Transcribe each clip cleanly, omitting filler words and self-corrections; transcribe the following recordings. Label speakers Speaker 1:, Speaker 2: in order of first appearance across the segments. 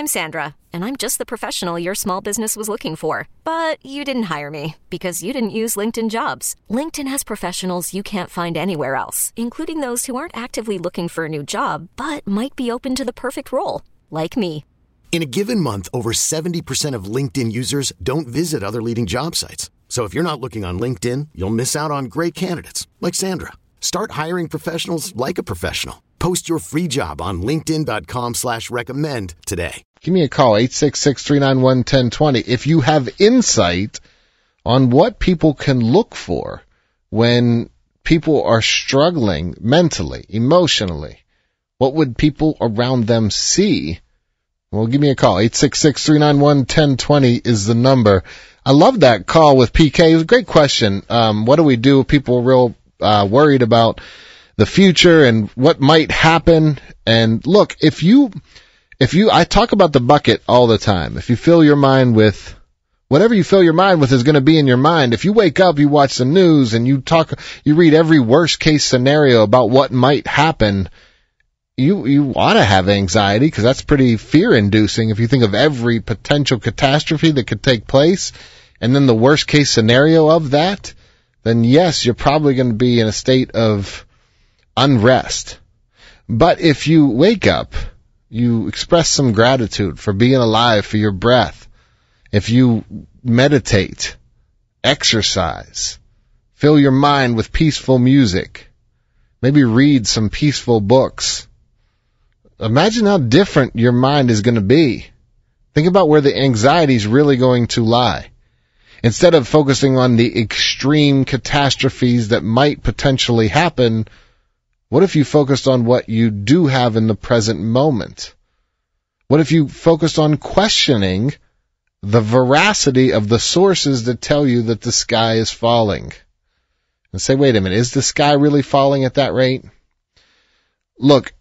Speaker 1: I'm Sandra, and I'm just the professional your small business was looking for. But you didn't hire me because you didn't use LinkedIn Jobs. LinkedIn has professionals you can't find anywhere else, including those who aren't actively looking for a new job, but might be open to the perfect role, like me.
Speaker 2: In a given month, over 70% of LinkedIn users don't visit other leading job sites. So if you're not looking on LinkedIn, you'll miss out on great candidates like Sandra. Start hiring professionals like a professional. Post your free job on linkedin.com/recommend today.
Speaker 3: Give me a call, 866-391-1020, if you have insight on what people can look for when people are struggling mentally, emotionally. What would people around them see? Well, give me a call. 866-391-1020 is the number. I love that call with PK. It was a great question. What do we do if people are real worried about the future and what might happen? And look, I talk about the bucket all the time. If you fill your mind with whatever you fill your mind with is going to be in your mind. If you wake up, you watch the news and you read every worst case scenario about what might happen, you ought to have anxiety because that's pretty fear-inducing if you think of every potential catastrophe that could take place and then the worst-case scenario of that, then yes, you're probably going to be in a state of unrest. But if you wake up, you express some gratitude for being alive, for your breath, if you meditate, exercise, fill your mind with peaceful music, maybe read some peaceful books, imagine how different your mind is going to be. Think about where the anxiety is really going to lie. Instead of focusing on the extreme catastrophes that might potentially happen, what if you focused on what you do have in the present moment? What if you focused on questioning the veracity of the sources that tell you that the sky is falling? And say, wait a minute, is the sky really falling at that rate? Look,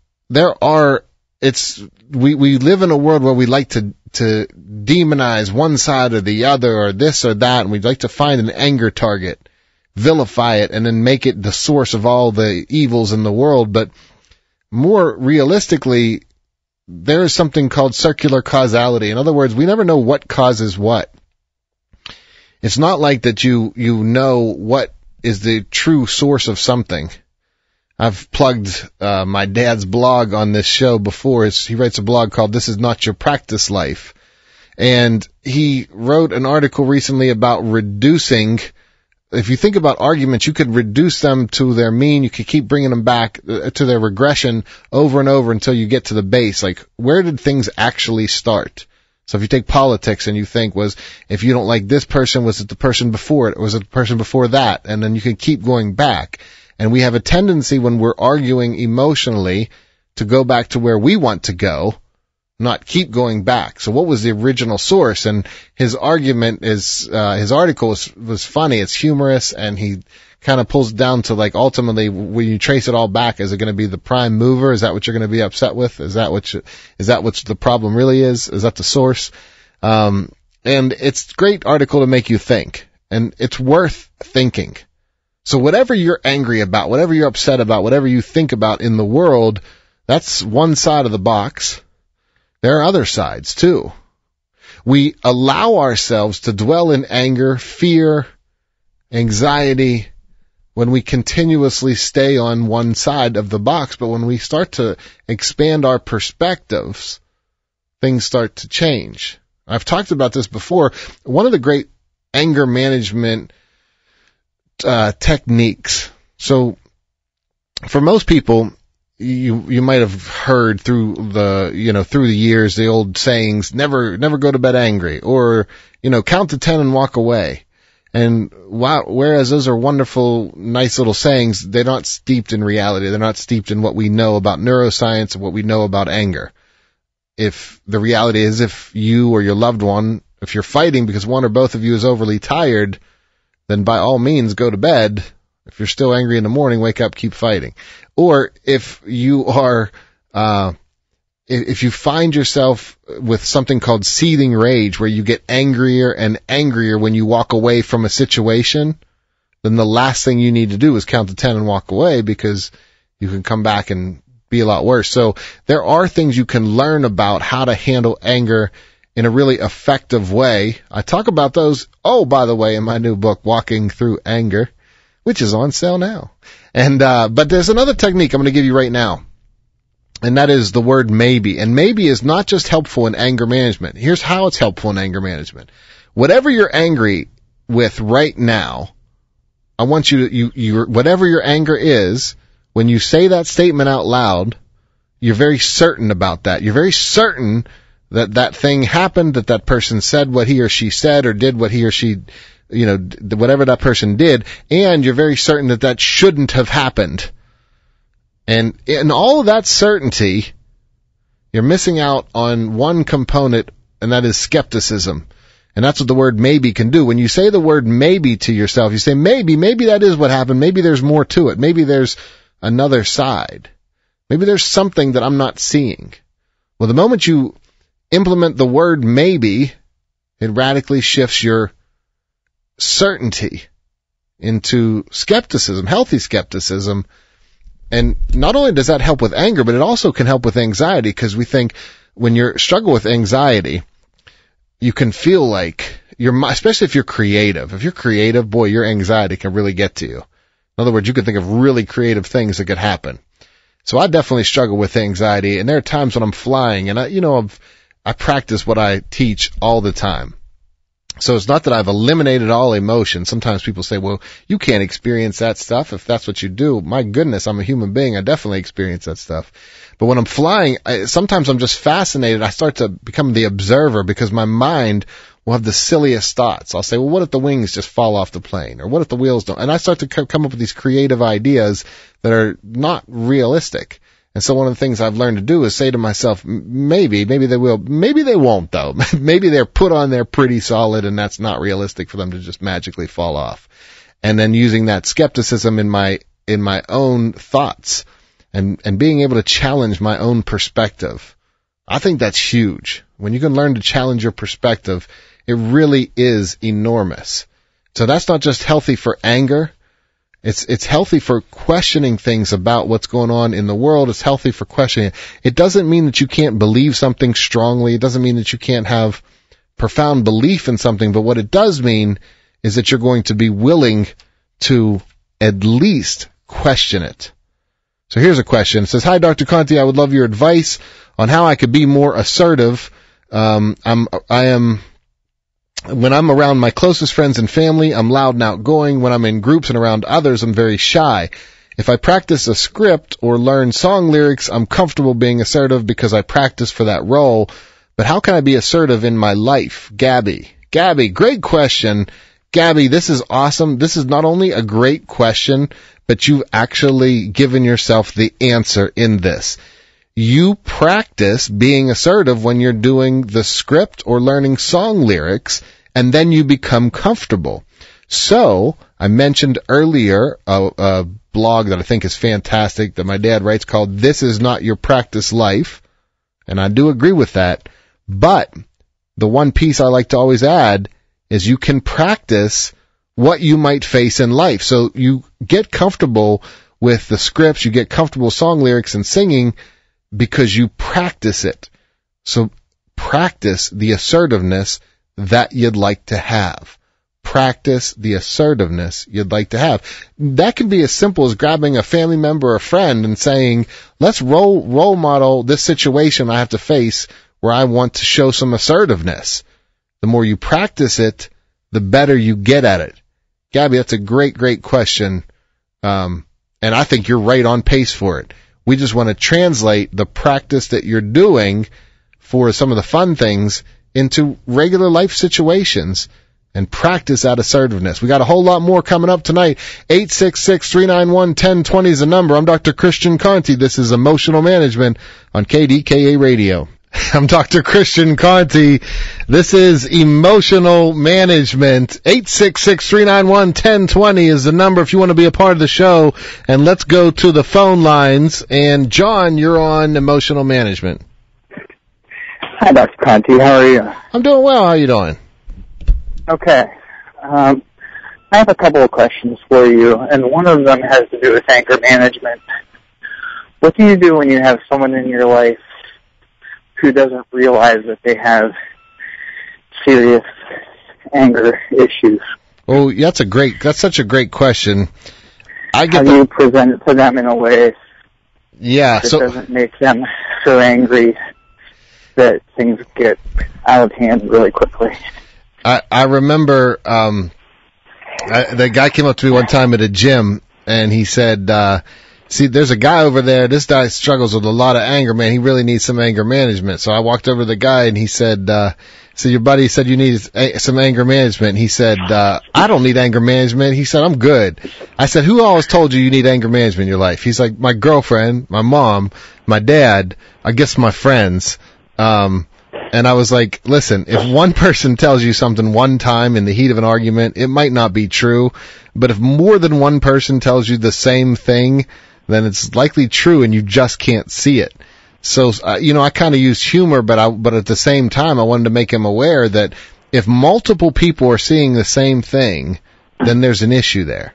Speaker 3: we live in a world where we like to demonize one side or the other or this or that, and we'd like to find an anger target, vilify it, and then make it the source of all the evils in the world. But more realistically, there is something called circular causality. In other words, we never know what causes what. It's not like that you know what is the true source of something. I've plugged my dad's blog on this show before. He writes a blog called This Is Not Your Practice Life. And he wrote an article recently about reducing. If you think about arguments, you could reduce them to their mean. You could keep bringing them back to their regression over and over until you get to the base. Like, where did things actually start? So if you take politics and you think, if you don't like this person, was it the person before it? Or was it the person before that? And then you can keep going back. And we have a tendency when we're arguing emotionally to go back to where we want to go, not keep going back. So what was the original source? And his argument is, his article was funny. It's humorous, and he kind of pulls it down to, like, ultimately, when you trace it all back, is it going to be the prime mover? Is that what you're going to be upset with? Is that what the problem really is? Is that the source? And it's a great article to make you think, and it's worth thinking. So whatever you're angry about, whatever you're upset about, whatever you think about in the world, that's one side of the box. There are other sides too. We allow ourselves to dwell in anger, fear, anxiety when we continuously stay on one side of the box. But when we start to expand our perspectives, things start to change. I've talked about this before. One of the great anger management techniques. So for most people, you might have heard through the years, the old sayings, never go to bed angry, or, count to 10 and walk away. And whereas those are wonderful, nice little sayings, they're not steeped in reality. They're not steeped in what we know about neuroscience and what we know about anger. If the reality is, if you or your loved one, if you're fighting because one or both of you is overly tired, then by all means go to bed. If you're still angry in the morning, wake up, keep fighting. Or if you are, if you find yourself with something called seething rage, where you get angrier and angrier when you walk away from a situation, then the last thing you need to do is count to 10 and walk away, because you can come back and be a lot worse. So there are things you can learn about how to handle anger in a really effective way. I talk about those, by the way, in my new book, Walking Through Anger, which is on sale now. And but there's another technique I'm going to give you right now, and that is the word maybe. And maybe is not just helpful in anger management. Here's how it's helpful in anger management. Whatever you're angry with right now, I want you to, whatever your anger is, when you say that statement out loud, you're very certain about that. You're very certain that that thing happened, that that person said what he or she said, or did what he or she, whatever that person did, and you're very certain that that shouldn't have happened. And in all of that certainty, you're missing out on one component, and that is skepticism. And that's what the word maybe can do. When you say the word maybe to yourself, you say, maybe that is what happened. Maybe there's more to it. Maybe there's another side. Maybe there's something that I'm not seeing. Well, the moment you implement the word maybe, it radically shifts your certainty into skepticism, healthy skepticism. And not only does that help with anger, but it also can help with anxiety, because we think when you struggle with anxiety, you can feel like especially if you're creative. If you're creative, boy, your anxiety can really get to you. In other words, you can think of really creative things that could happen. So I definitely struggle with anxiety, and there are times when I'm flying, and I practice what I teach all the time. So it's not that I've eliminated all emotion. Sometimes people say, well, you can't experience that stuff if that's what you do. My goodness, I'm a human being. I definitely experience that stuff. But when I'm flying, sometimes I'm just fascinated. I start to become the observer, because my mind will have the silliest thoughts. I'll say, well, what if the wings just fall off the plane? Or what if the wheels don't? And I start to come up with these creative ideas that are not realistic. And so one of the things I've learned to do is say to myself, maybe they will, maybe they won't though. Maybe they're put on there pretty solid, and that's not realistic for them to just magically fall off. And then using that skepticism in my own thoughts and being able to challenge my own perspective. I think that's huge. When you can learn to challenge your perspective, it really is enormous. So that's not just healthy for anger. It's healthy for questioning things about what's going on in the world. It's healthy for questioning. It doesn't mean that you can't believe something strongly. It doesn't mean that you can't have profound belief in something. But what it does mean is that you're going to be willing to at least question it. So here's a question. It says, hi, Dr. Conte. I would love your advice on how I could be more assertive. When I'm around my closest friends and family, I'm loud and outgoing. When I'm in groups and around others, I'm very shy. If I practice a script or learn song lyrics, I'm comfortable being assertive because I practice for that role. But how can I be assertive in my life? Gabby, great question. Gabby, this is awesome. This is not only a great question, but you've actually given yourself the answer in this. You practice being assertive when you're doing the script or learning song lyrics, and then you become comfortable. So, I mentioned earlier a blog that I think is fantastic that my dad writes called This Is Not Your Practice Life, and I do agree with that. But the one piece I like to always add is you can practice what you might face in life. So you get comfortable with the scripts, you get comfortable with song lyrics and singing, because you practice it. So practice the assertiveness that you'd like to have. Practice the assertiveness you'd like to have. That can be as simple as grabbing a family member or a friend and saying, let's role model this situation I have to face where I want to show some assertiveness. The more you practice it, the better you get at it. Gabby, that's a great, great question. And I think you're right on pace for it. We just want to translate the practice that you're doing for some of the fun things into regular life situations and practice that assertiveness. We got a whole lot more coming up tonight. 866-391-1020 is the number. I'm Dr. Christian Conte. This is Emotional Management on KDKA Radio. I'm Dr. Christian Conte. This is Emotional Management. 866-391-1020 is the number if you want to be a part of the show. And let's go to the phone lines. And John, you're on Emotional Management.
Speaker 4: Hi, Dr. Conte. How are you?
Speaker 3: I'm doing well. How are you doing?
Speaker 4: Okay. I have a couple of questions for you, and one of them has to do with anger management. what do you do when you have someone in your life who doesn't realize that they have serious anger issues?
Speaker 3: Well, that's such a great question.
Speaker 4: How do you present it to them in a way that doesn't make them so angry that things get out of hand really quickly?
Speaker 3: I remember the guy came up to me one time at a gym, and he said, see, there's a guy over there. This guy struggles with a lot of anger, man. He really needs some anger management. So I walked over to the guy, and he said, so your buddy said you need some anger management. He said, I don't need anger management. He said, I'm good. I said, who always told you need anger management in your life? He's like, my girlfriend, my mom, my dad, I guess my friends. And I was like, listen, if one person tells you something one time in the heat of an argument, it might not be true. But if more than one person tells you the same thing, then it's likely true and you just can't see it. So, I kind of used humor, but at the same time, I wanted to make him aware that if multiple people are seeing the same thing, then there's an issue there.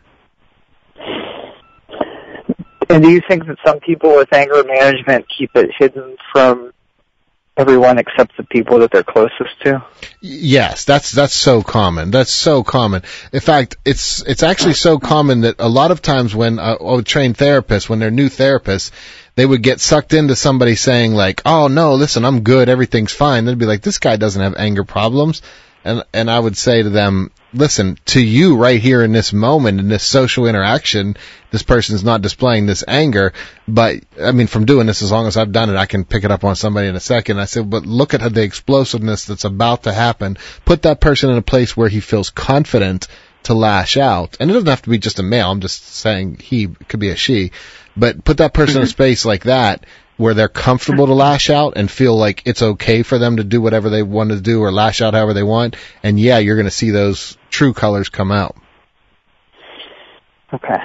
Speaker 4: And do you think that some people with anger management keep it hidden from everyone except the people that they're closest to?
Speaker 3: Yes, that's so common. That's so common. In fact, it's actually so common that a lot of times when trained therapists, when they're new therapists, they would get sucked into somebody saying like, oh no, listen, I'm good, everything's fine. They'd be like, this guy doesn't have anger problems. And I would say to them, listen, to you right here in this moment, in this social interaction, this person's not displaying this anger. But, I mean, from doing this, as long as I've done it, I can pick it up on somebody in a second. I said, but look at the explosiveness that's about to happen. Put that person in a place where he feels confident to lash out. And it doesn't have to be just a male. I'm just saying it could be a she. But put that person in a space like that where they're comfortable to lash out and feel like it's okay for them to do whatever they want to do or lash out however they want. And yeah, you're going to see those true colors come out.
Speaker 4: Okay.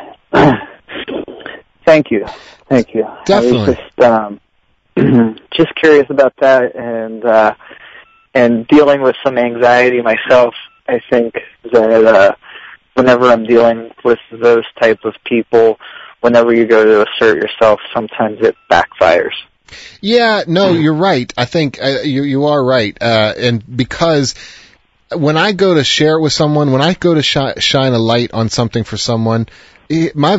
Speaker 4: Thank you.
Speaker 3: Definitely.
Speaker 4: I was just curious about that and dealing with some anxiety myself. I think that whenever I'm dealing with those type of people, whenever you go to assert yourself, sometimes it backfires.
Speaker 3: Yeah, no, you're right. I think you are right. And because when I go to share it with someone, when I go to shine a light on something for someone, my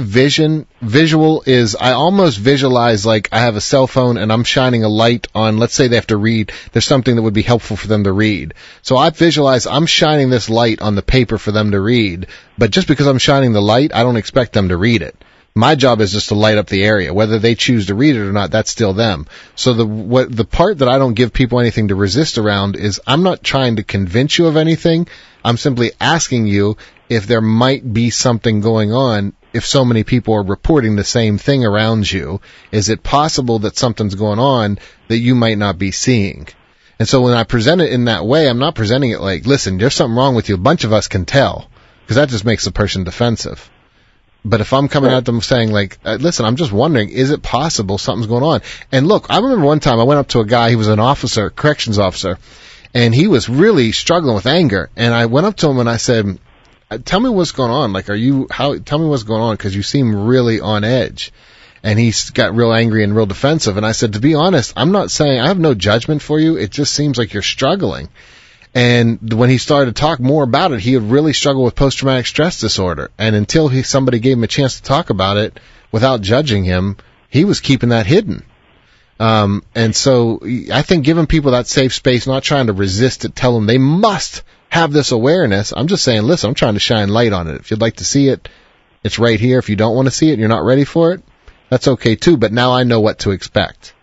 Speaker 3: visual is I almost visualize like I have a cell phone and I'm shining a light on, let's say they have to read, there's something that would be helpful for them to read. So I visualize I'm shining this light on the paper for them to read, but just because I'm shining the light, I don't expect them to read it. My job is just to light up the area. Whether they choose to read it or not, that's still them. So the part that I don't give people anything to resist around is I'm not trying to convince you of anything. I'm simply asking you if there might be something going on. If so many people are reporting the same thing around you, is it possible that something's going on that you might not be seeing? And so when I present it in that way, I'm not presenting it like, listen, there's something wrong with you. A bunch of us can tell, because that just makes the person defensive. But if I'm coming at them saying like, listen, I'm just wondering, is it possible something's going on? And look, I remember one time I went up to a guy, he was an officer, corrections officer, and he was really struggling with anger. And I went up to him and I said, tell me what's going on. Like, tell me what's going on, because you seem really on edge. And he got real angry and real defensive. And I said, to be honest, I'm not saying, I have no judgment for you. It just seems like you're struggling. And when he started to talk more about it, he had really struggled with post-traumatic stress disorder. And until somebody gave him a chance to talk about it without judging him, he was keeping that hidden. And so I think giving people that safe space, not trying to resist it, tell them they must have this awareness. I'm just saying, listen, I'm trying to shine light on it. If you'd like to see it, it's right here. If you don't want to see it and you're not ready for it, that's okay too. But now I know what to expect.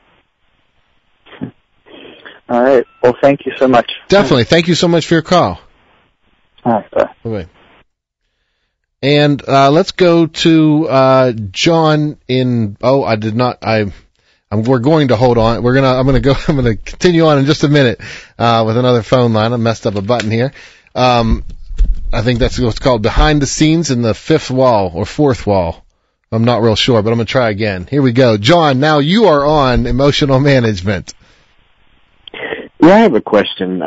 Speaker 4: All right. Well, thank you so much.
Speaker 3: Definitely. Thank you so much for your call.
Speaker 4: All right. Bye.
Speaker 3: Bye. And let's go to John in. Oh, I did not. We're going to hold on. I'm going to continue on in just a minute with another phone line. I messed up a button here. I think that's what's called behind the scenes in the fifth wall or fourth wall. I'm not real sure, but I'm going to try again. Here we go. John, now you are on emotional management.
Speaker 5: Yeah, I have a question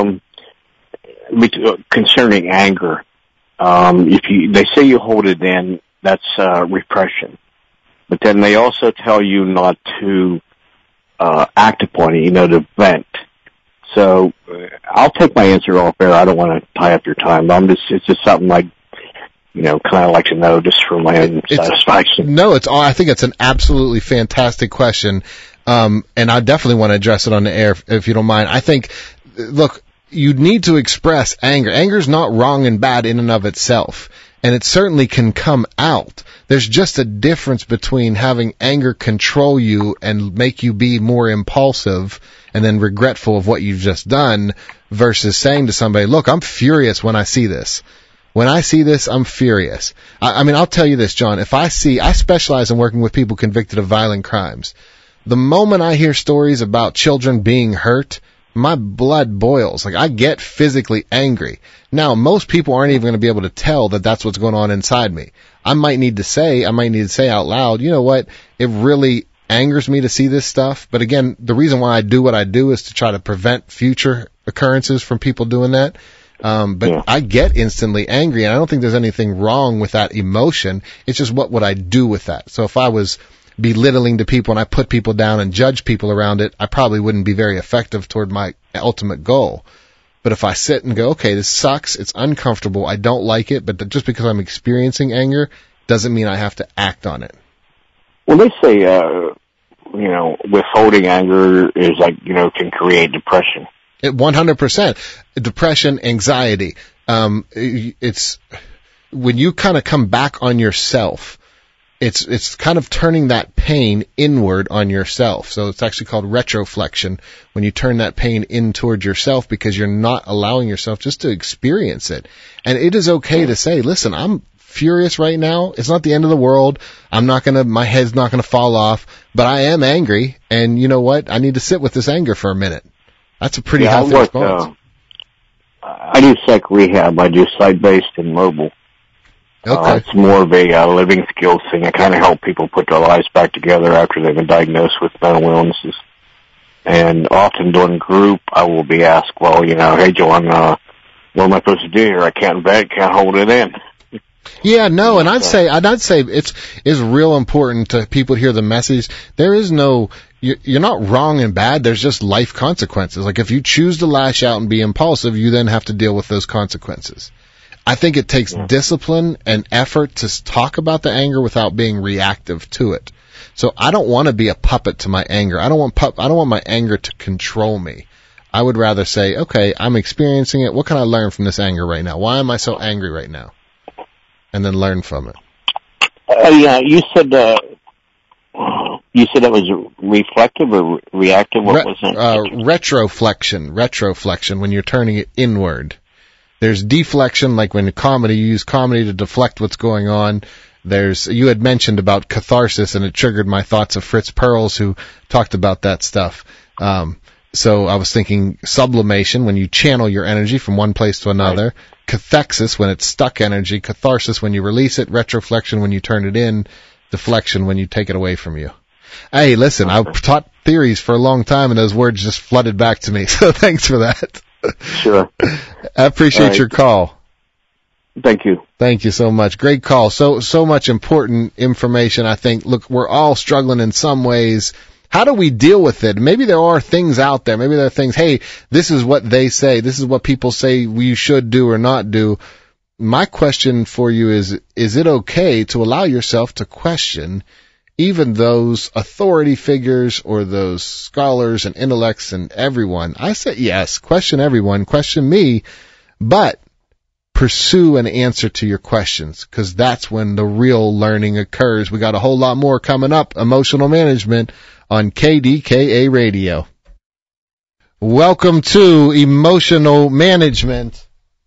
Speaker 5: concerning anger. They say you hold it in, that's repression. but then they also tell you not to act upon it, to vent. So I'll take my answer off air. I don't want to tie up your time. It's just something like, kind of like to know just for my own satisfaction.
Speaker 3: No, I think it's an absolutely fantastic question. And I definitely want to address it on the air if you don't mind. I think, look, you need to express anger. Anger is not wrong and bad in and of itself. And it certainly can come out. There's just a difference between having anger control you and make you be more impulsive and then regretful of what you've just done versus saying to somebody, look, I'm furious when I see this. When I see this, I'm furious. I mean, I'll tell you this, John. I specialize in working with people convicted of violent crimes. The moment I hear stories about children being hurt, my blood boils. Like, I get physically angry. Now, most people aren't even going to be able to tell that that's what's going on inside me. I might need to say out loud, you know what, it really angers me to see this stuff. But again, the reason why I do what I do is to try to prevent future occurrences from people doing that. I get instantly angry, and I don't think there's anything wrong with that emotion. It's just what would I do with that? So if I was belittling to people and I put people down and judge people around it, I probably wouldn't be very effective toward my ultimate goal. But if I sit and go, okay, this sucks, it's uncomfortable, I don't like it, but just because I'm experiencing anger doesn't mean I have to act on it.
Speaker 5: Well, they say, withholding anger is can create depression.
Speaker 3: 100%. Depression, anxiety. It's when you kind of come back on yourself, it's kind of turning that pain inward on yourself. So it's actually called retroflexion, when you turn that pain in towards yourself because you're not allowing yourself just to experience it. And it is okay to say, listen, I'm furious right now. It's not the end of the world. My head's not gonna fall off, but I am angry. And you know what? I need to sit with this anger for a minute. That's a pretty healthy response.
Speaker 5: I do psych rehab. I do site-based and mobile.
Speaker 3: Okay.
Speaker 5: It's more of a living skills thing. I kind of help people put their lives back together after they've been diagnosed with mental illnesses. And often during group, I will be asked, well, hey, John, what am I supposed to do here? I can't vent, can't hold it in.
Speaker 3: Yeah, no, and I'd say it's real important to people to hear the message. There is you're not wrong and bad. There's just life consequences. Like if you choose to lash out and be impulsive, you then have to deal with those consequences. I think it takes discipline and effort to talk about the anger without being reactive to it. So I don't want to be a puppet to my anger. I don't want my anger to control me. I would rather say, okay, I'm experiencing it. What can I learn from this anger right now? Why am I so angry right now? And then learn from it.
Speaker 5: You said that was reflective or reactive. What was it? Retroflexion,
Speaker 3: when you're turning it inward. There's deflection, like when you use comedy to deflect what's going on. You had mentioned about catharsis, and it triggered my thoughts of Fritz Perls, who talked about that stuff. So I was thinking sublimation, when you channel your energy from one place to another. Right. Cathexis, when it's stuck energy. Catharsis, when you release it. Retroflexion, when you turn it in. Deflection, when you take it away from you. Hey, listen, I've taught theories for a long time, and those words just flooded back to me. So thanks for that.
Speaker 5: Sure.
Speaker 3: I appreciate your call.
Speaker 5: Thank you.
Speaker 3: Thank you so much. Great call. So much important information, I think. Look, we're all struggling in some ways. How do we deal with it? Maybe there are things out there. Maybe there are things, hey, this is what they say. This is what people say we should do or not do. My question for you is it okay to allow yourself to question even those authority figures or those scholars and intellects and everyone? I say yes, question everyone, question me, but pursue an answer to your questions, because that's when the real learning occurs. We got a whole lot more coming up. Emotional Management on KDKA Radio. Welcome to Emotional Management.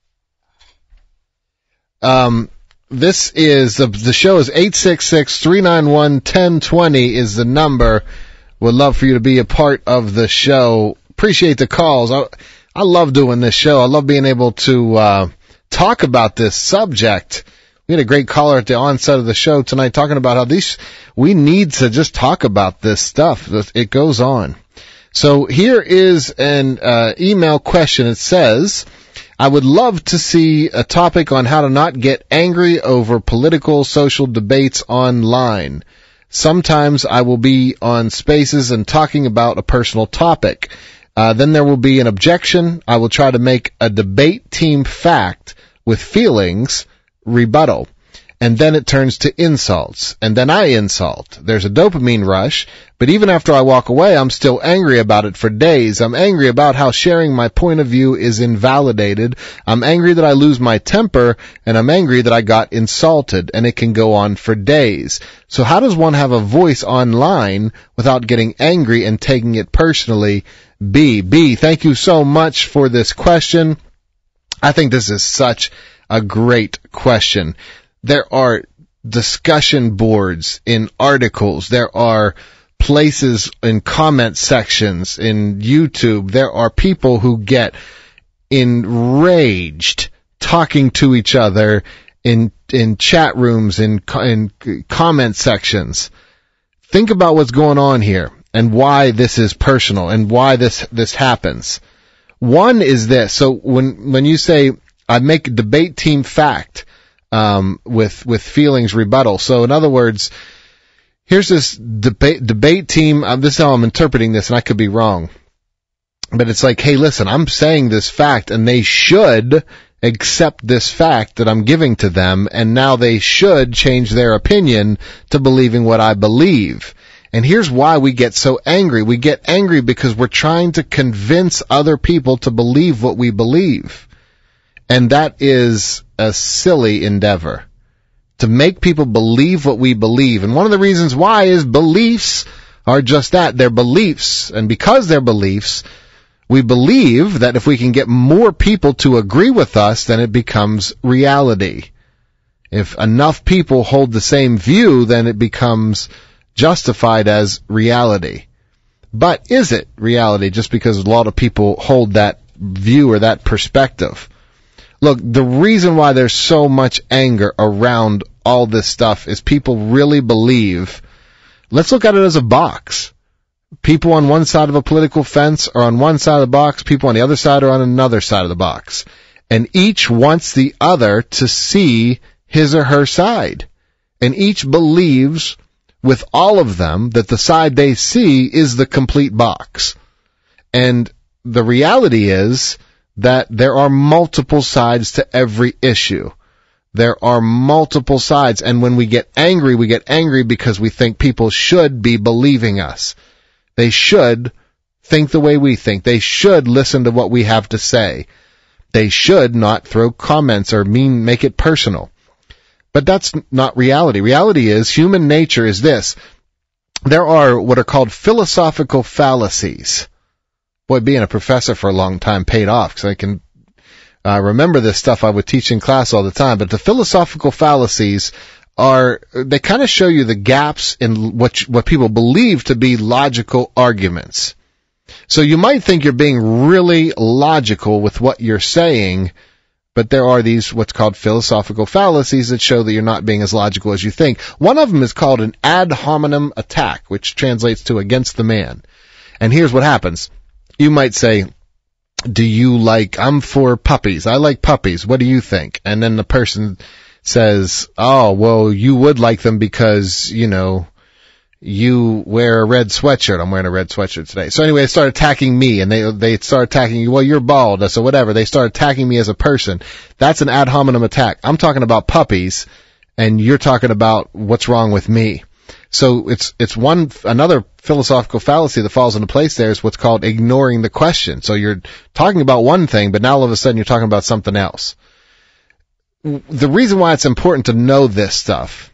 Speaker 3: This is the show is 866-391-1020 is the number. Would love for you to be a part of the show. Appreciate the calls. I love doing this show. I love being able to talk about this subject. We had a great caller at the onset of the show tonight talking about how we need to just talk about this stuff. It goes on. So here is an email question. It says, I would love to see a topic on how to not get angry over political, social debates online. Sometimes I will be on Spaces and talking about a personal topic. Then there will be an objection. I will try to make a debate team fact with feelings rebuttal. And then it turns to insults. And then I insult. There's a dopamine rush. But even after I walk away, I'm still angry about it for days. I'm angry about how sharing my point of view is invalidated. I'm angry that I lose my temper. And I'm angry that I got insulted. And it can go on for days. So how does one have a voice online without getting angry and taking it personally? B, thank you so much for this question. I think this is such a great question. There are discussion boards in articles. There are places in comment sections in YouTube. There are people who get enraged talking to each other in chat rooms, in comment sections. Think about what's going on here and why this is personal and why this happens. One is this. So when you say I make a debate team fact, with feelings rebuttal. So in other words, here's this debate team. This is how I'm interpreting this, and I could be wrong. But it's like, hey, listen, I'm saying this fact, and they should accept this fact that I'm giving to them, and now they should change their opinion to believing what I believe. And here's why we get so angry. We get angry because we're trying to convince other people to believe what we believe. And that is a silly endeavor, to make people believe what we believe. And one of the reasons why is beliefs are just that. They're beliefs. And because they're beliefs, we believe that if we can get more people to agree with us, then it becomes reality. If enough people hold the same view, then it becomes justified as reality. But is it reality just because a lot of people hold that view or that perspective? Look, the reason why there's so much anger around all this stuff is people really believe, let's look at it as a box. People on one side of a political fence are on one side of the box, people on the other side are on another side of the box. And each wants the other to see his or her side. And each believes with all of them that the side they see is the complete box. And the reality is that there are multiple sides to every issue. There are multiple sides, and when we get angry because we think people should be believing us. They should think the way we think. They should listen to what we have to say. They should not throw comments or make it personal. But that's not reality. Reality is, human nature is this. There are what are called philosophical fallacies. Boy, being a professor for a long time paid off, because I can remember this stuff I would teach in class all the time. But the philosophical fallacies they kind of show you the gaps in what people believe to be logical arguments. So you might think you're being really logical with what you're saying, but there are these what's called philosophical fallacies that show that you're not being as logical as you think. One of them is called an ad hominem attack, which translates to against the man. And here's what happens. You might say, I'm for puppies. I like puppies. What do you think? And then the person says, oh, well, you would like them because, you wear a red sweatshirt. I'm wearing a red sweatshirt today. So anyway, they start attacking me, and they start attacking you. Well, you're bald, so whatever. They start attacking me as a person. That's an ad hominem attack. I'm talking about puppies, and you're talking about what's wrong with me. So it's another philosophical fallacy that falls into place there is what's called ignoring the question. So you're talking about one thing, but now all of a sudden you're talking about something else. The reason why it's important to know this stuff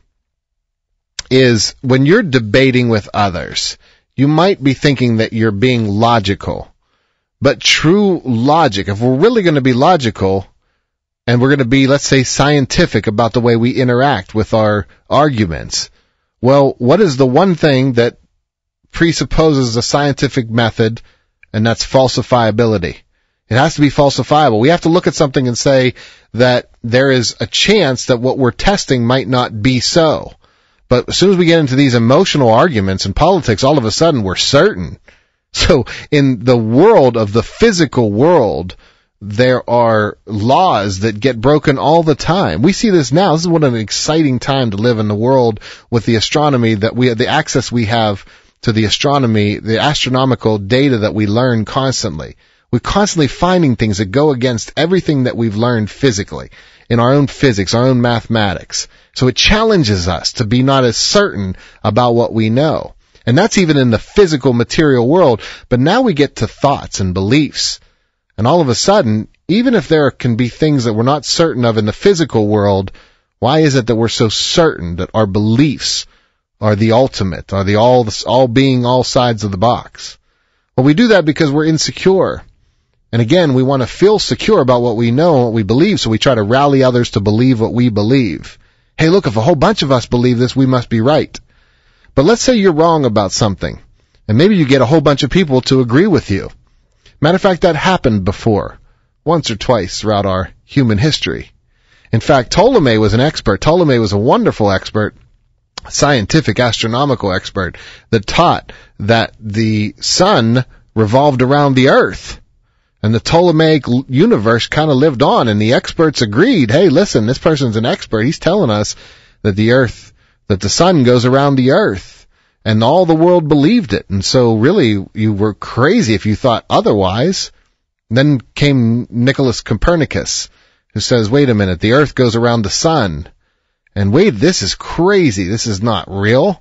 Speaker 3: is when you're debating with others, you might be thinking that you're being logical. But true logic, if we're really going to be logical and we're going to be, let's say, scientific about the way we interact with our arguments, well, what is the one thing that presupposes a scientific method, and that's falsifiability? It has to be falsifiable. We have to look at something and say that there is a chance that what we're testing might not be so. But as soon as we get into these emotional arguments in politics, all of a sudden we're certain. So in the world of the physical world, there are laws that get broken all the time. We see this now. This is what an exciting time to live in the world with the astronomy that the access we have to the astronomy, the astronomical data that we learn constantly. We're constantly finding things that go against everything that we've learned physically, in our own physics, our own mathematics. So it challenges us to be not as certain about what we know. And that's even in the physical material world. But now we get to thoughts and beliefs. And all of a sudden, even if there can be things that we're not certain of in the physical world, why is it that we're so certain that our beliefs are the ultimate, are the all being all sides of the box? Well, we do that because we're insecure. And again, we want to feel secure about what we know and what we believe, so we try to rally others to believe what we believe. Hey, look, if a whole bunch of us believe this, we must be right. But let's say you're wrong about something, and maybe you get a whole bunch of people to agree with you. Matter of fact, that happened before, once or twice throughout our human history. In fact, Ptolemy was an expert. Ptolemy was a wonderful expert, scientific, astronomical expert, that taught that the sun revolved around the earth. And the Ptolemaic universe kind of lived on, and the experts agreed, hey, listen, this person's an expert. He's telling us that the sun goes around the earth. And all the world believed it. And so really, you were crazy if you thought otherwise. Then came Nicholas Copernicus, who says, wait a minute, the earth goes around the sun. And wait, this is crazy. This is not real.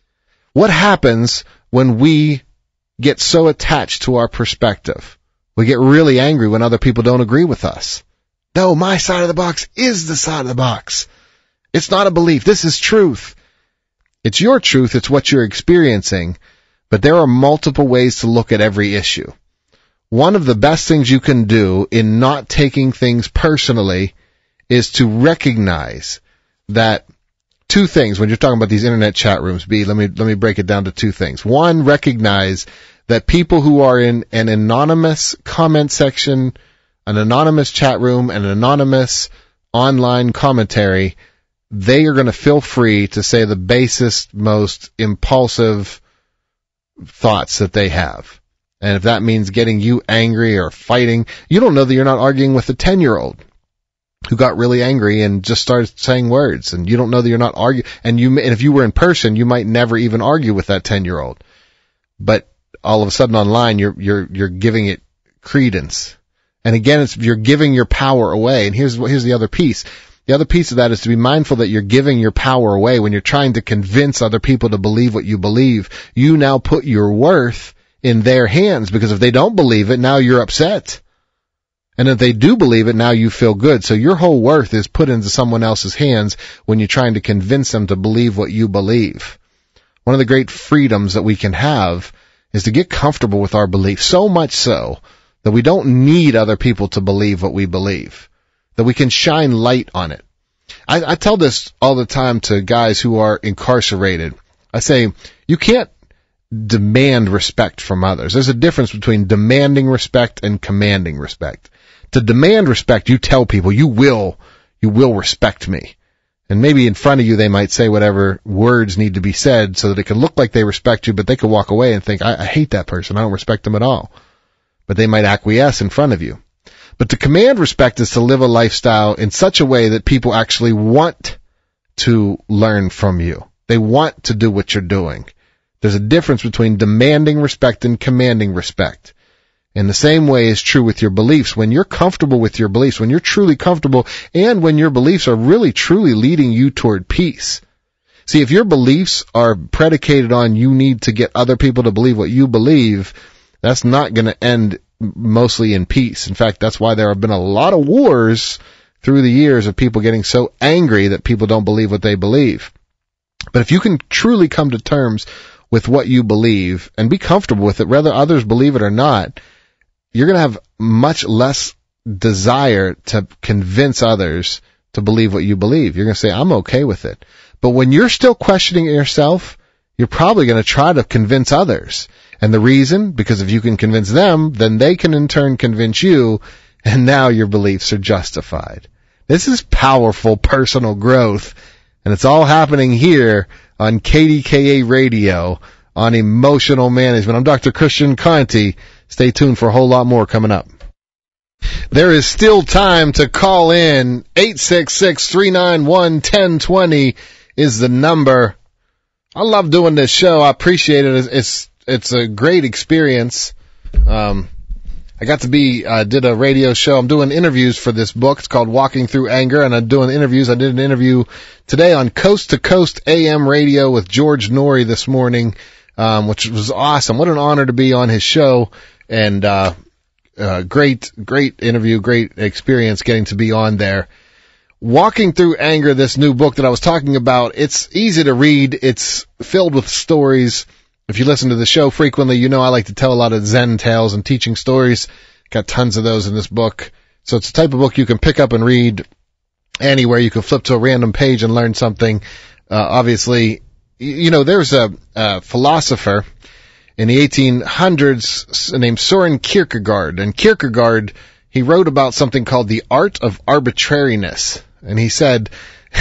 Speaker 3: What happens when we get so attached to our perspective? We get really angry when other people don't agree with us. No, my side of the box is the side of the box. It's not a belief. This is truth. It's your truth. It's what you're experiencing. But there are multiple ways to look at every issue. One of the best things you can do in not taking things personally is to recognize that two things. When you're talking about these internet chat rooms, B, let me break it down to two things. One, recognize that people who are in an anonymous comment section, an anonymous chat room, an anonymous online commentary, they are going to feel free to say the basest, most impulsive thoughts that they have. And if that means getting you angry or fighting, you don't know that you're not arguing with a 10-year-old who got really angry and just started saying words. And you don't know that you're not arguing. And if you were in person, you might never even argue with that 10-year-old. But all of a sudden online, you're giving it credence. And again, you're giving your power away. And here's the other piece. The other piece of that is to be mindful that you're giving your power away when you're trying to convince other people to believe what you believe. You now put your worth in their hands, because if they don't believe it, now you're upset. And if they do believe it, now you feel good. So your whole worth is put into someone else's hands when you're trying to convince them to believe what you believe. One of the great freedoms that we can have is to get comfortable with our beliefs, so much so that we don't need other people to believe what we believe, that we can shine light on it. I tell this all the time to guys who are incarcerated. I say, you can't demand respect from others. There's a difference between demanding respect and commanding respect. To demand respect, you tell people, you will respect me. And maybe in front of you they might say whatever words need to be said so that it can look like they respect you, but they could walk away and think, I hate that person, I don't respect them at all. But they might acquiesce in front of you. But to command respect is to live a lifestyle in such a way that people actually want to learn from you. They want to do what you're doing. There's a difference between demanding respect and commanding respect. And the same way is true with your beliefs. When you're comfortable with your beliefs, when you're truly comfortable, and when your beliefs are really, truly leading you toward peace. See, if your beliefs are predicated on you need to get other people to believe what you believe, that's not going to end mostly in peace. In fact, that's why there have been a lot of wars through the years of people getting so angry that people don't believe what they believe. But if you can truly come to terms with what you believe and be comfortable with it, whether others believe it or not, you're going to have much less desire to convince others to believe what you believe. You're going to say, I'm okay with it. But when you're still questioning yourself, you're probably going to try to convince others. And the reason, because if you can convince them, then they can in turn convince you, and now your beliefs are justified. This is powerful personal growth, and it's all happening here on KDKA Radio on Emotional Management. I'm Dr. Christian Conte. Stay tuned for a whole lot more coming up. There is still time to call in. 866-391-1020 is the number. I love doing this show. I appreciate it. It's a great experience. I got to did a radio show. I'm doing interviews for this book. It's called Walking Through Anger, and I'm doing interviews. I did an interview today on Coast to Coast AM radio with George Norrie this morning, which was awesome. What an honor to be on his show, and great interview, great experience getting to be on there. Walking Through Anger, this new book that I was talking about, it's easy to read. It's filled with stories. If you listen to the show frequently, you know I like to tell a lot of Zen tales and teaching stories. Got tons of those in this book. So it's the type of book you can pick up and read anywhere. You can flip to a random page and learn something. Obviously, there's a philosopher in the 1800s named Søren Kierkegaard. And Kierkegaard, he wrote about something called the art of arbitrariness. And he said,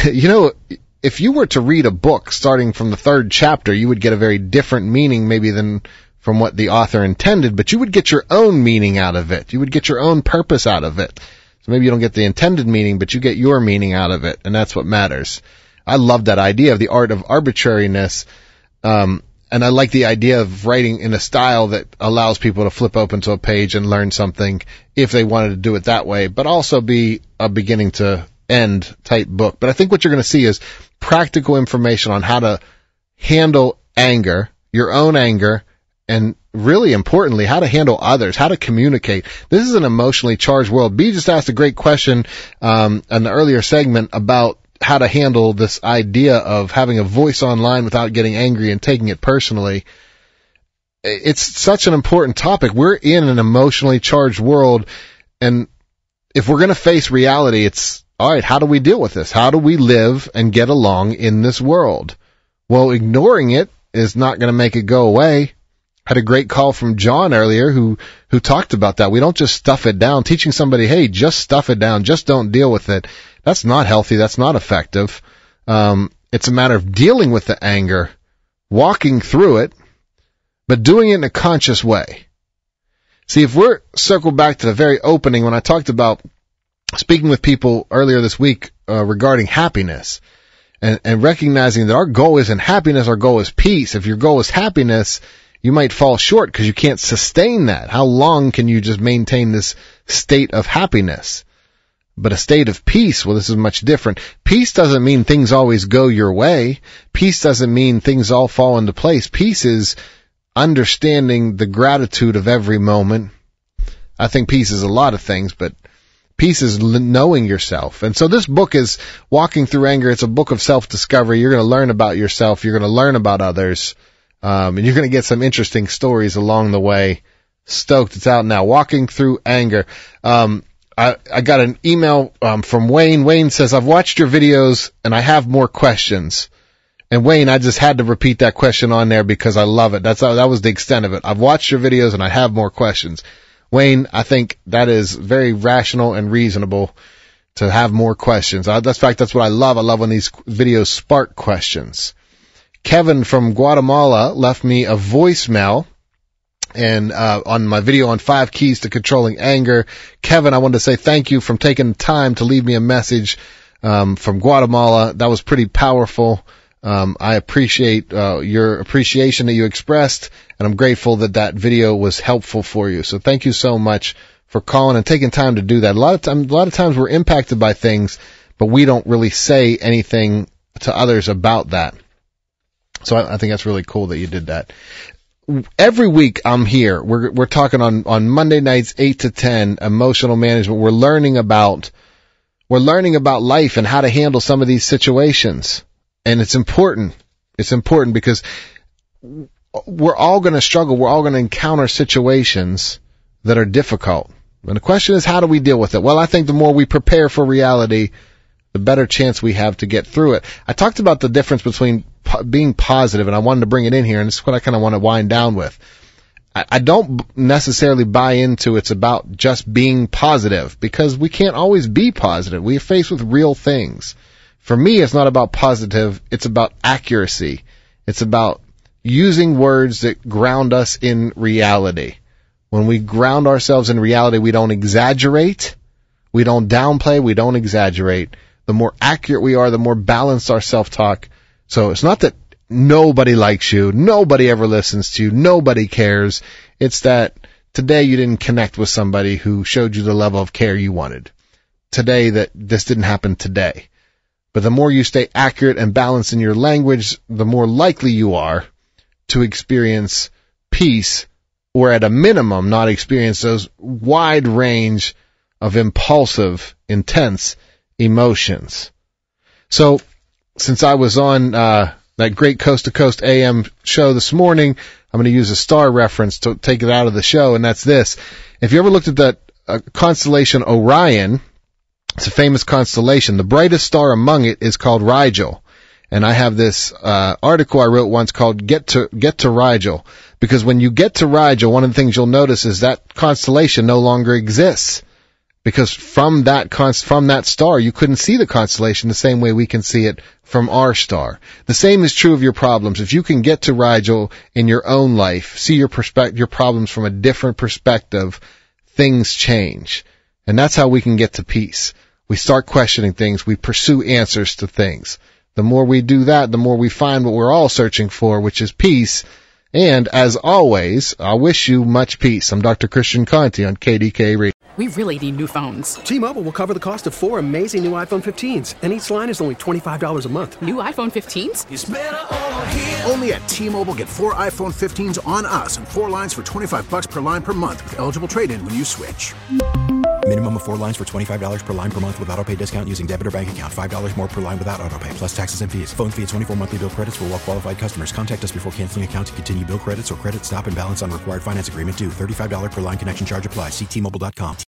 Speaker 3: if you were to read a book starting from the third chapter, you would get a very different meaning maybe than from what the author intended, but you would get your own meaning out of it. You would get your own purpose out of it. So maybe you don't get the intended meaning, but you get your meaning out of it, and that's what matters. I love that idea of the art of arbitrariness, and I like the idea of writing in a style that allows people to flip open to a page and learn something if they wanted to do it that way, but also be a beginning to end type book. But I think what you're going to see is practical information on how to handle anger, your own anger, and really importantly, how to handle others, how to communicate. This is an emotionally charged world. B just asked a great question in the earlier segment about how to handle this idea of having a voice online without getting angry and taking it personally. It's such an important topic. We're in an emotionally charged world, and if we're going to face reality, it's all right, how do we deal with this? How do we live and get along in this world? Well, ignoring it is not going to make it go away. Had a great call from John earlier who talked about that. We don't just stuff it down. Teaching somebody, hey, just stuff it down. Just don't deal with it. That's not healthy. That's not effective. It's a matter of dealing with the anger, walking through it, but doing it in a conscious way. See, if we're circled back to the very opening when I talked about speaking with people earlier this week regarding happiness and recognizing that our goal isn't happiness, our goal is peace. If your goal is happiness, you might fall short because you can't sustain that. How long can you just maintain this state of happiness? But a state of peace, well, this is much different. Peace doesn't mean things always go your way. Peace doesn't mean things all fall into place. Peace is understanding the gratitude of every moment. I think peace is a lot of things, but peace is knowing yourself. And so this book is Walking Through Anger. It's a book of self-discovery. You're going to learn about yourself. You're going to learn about others. And you're going to get some interesting stories along the way. Stoked. It's out now. Walking Through Anger. I got an email from Wayne. Wayne says, I've watched your videos and I have more questions. And Wayne, I just had to repeat that question on there because I love it. That was the extent of it. I've watched your videos and I have more questions. Wayne, I think that is very rational and reasonable to have more questions. In fact, that's what I love. I love when these videos spark questions. Kevin from Guatemala left me a voicemail and on my video on 5 keys to controlling anger. Kevin, I wanted to say thank you for taking the time to leave me a message from Guatemala. That was pretty powerful. I appreciate your appreciation that you expressed, and I'm grateful that that video was helpful for you. So thank you so much for calling and taking time to do that. A lot of times we're impacted by things, but we don't really say anything to others about that. So I think that's really cool that you did that. Every week I'm here. We're talking on Monday nights 8 to 10 emotional management. We're learning about life and how to handle some of these situations. And it's important. It's important because we're all going to struggle. We're all going to encounter situations that are difficult. And the question is, how do we deal with it? Well, I think the more we prepare for reality, the better chance we have to get through it. I talked about the difference between being positive, and I wanted to bring it in here, and this is what I kind of want to wind down with. I don't necessarily buy into it's about just being positive, because we can't always be positive. We are faced with real things. For me, it's not about positive. It's about accuracy. It's about using words that ground us in reality. When we ground ourselves in reality, we don't exaggerate, we don't downplay, we don't exaggerate. The more accurate we are, the more balanced our self-talk. So it's not that nobody likes you, nobody ever listens to you, nobody cares. It's that today you didn't connect with somebody who showed you the level of care you wanted. Today that this didn't happen today. But the more you stay accurate and balanced in your language, the more likely you are to experience peace, or at a minimum not experience those wide range of impulsive, intense emotions. So, since I was on that great Coast to Coast AM show this morning, I'm going to use a star reference to take it out of the show, and that's this. If you ever looked at that constellation Orion, it's a famous constellation. The brightest star among it is called Rigel. And I have this article I wrote once called Get to Rigel. Because when you get to Rigel, one of the things you'll notice is that constellation no longer exists. Because from that star, you couldn't see the constellation the same way we can see it from our star. The same is true of your problems. If you can get to Rigel in your own life, see your problems from a different perspective, things change. And that's how we can get to peace. We start questioning things. We pursue answers to things. The more we do that, the more we find what we're all searching for, which is peace. And as always, I wish you much peace. I'm Dr. Christian Conte on KDK Radio.
Speaker 6: We really need new phones.
Speaker 7: T-Mobile will cover the cost of 4 amazing new iPhone 15s, and each line is only $25 a month.
Speaker 6: New iPhone 15s?
Speaker 8: It's better over here. Only at T-Mobile, get 4 iPhone 15s on us and 4 lines for $25 per line per month with eligible trade-in when you switch.
Speaker 9: Minimum of 4 lines for $25 per line per month with autopay discount using debit or bank account. $5 more per line without autopay, plus taxes and fees. Phone fee at 24 monthly bill credits for well-qualified customers. Contact us before canceling account to continue bill credits or credit stop and balance on required finance agreement due. $35 per line connection charge applies. See T-Mobile.com.